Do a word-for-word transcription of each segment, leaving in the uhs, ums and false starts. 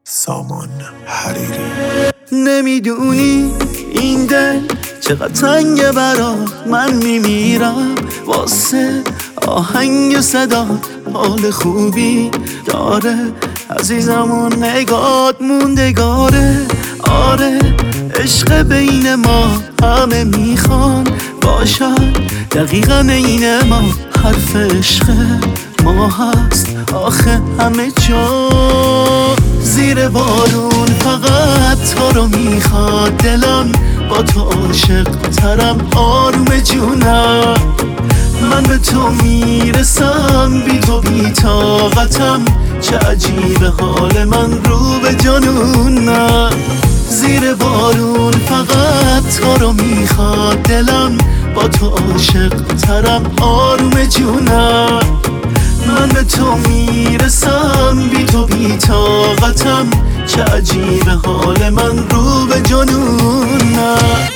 سامان حریری. نمیدونی این دل چقدر تنگه برات، من میمیرم واسه آهنگ صدا. حال خوبی داره عزیزم و نگات موندگاره. آره عشق بین ما همه میخوان باشد دقیقا این ما. حرف عشق ما هست آخه همه جا. زیر بارون فقط تو رو میخواد دلم، با تو عاشق ترم آروم جونم. من به تو میرسم بی تو بی طاقتم، چه عجیب حال من رو به جنونم. زیر بارون فقط تو رو میخواد دلم، با تو عاشق ترم آروم جونم. من به تو میرسم بی تو بی طاقتم، چه عجیب حال من رو به جنونم.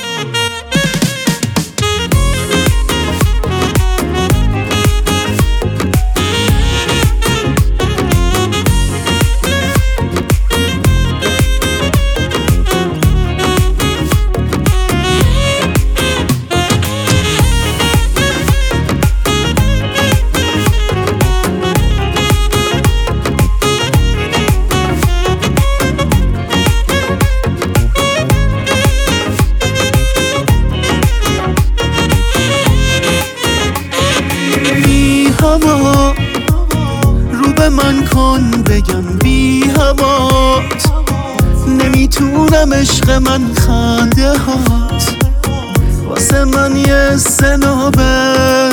رو به من کن بگم بی هوات، نمیتونم عشق من خنده هات واسه من یه سنابه.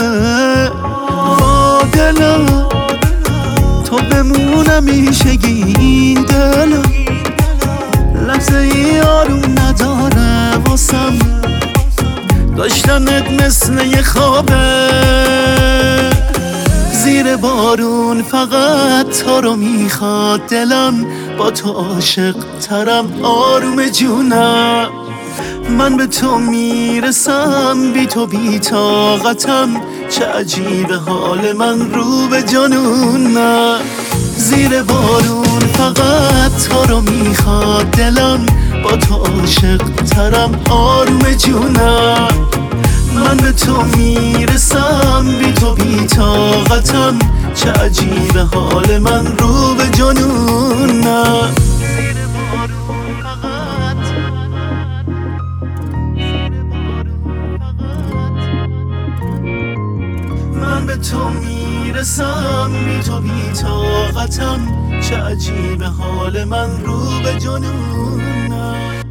با دلم تو بمونم میشگی این دلم، لحظه ای آروم نداره واسم، داشتنت مثل یه خوابه. زیر بارون فقط تو رو میخواد دلم، با تو عاشق ترم آروم جونم. من به تو میرسم بی تو بی طاقتم، چه عجیب حال من رو به جنونم. زیر بارون فقط تو رو میخواد دلم، با تو عاشق ترم آروم جونم. من به تو میرسم بی تو بی طاقتم، چه عجیب حال من رو به جنونم. زیر بارون فقط من به تو میرسم بی تو بی طاقتم، چه عجیب حال من رو به جنونم.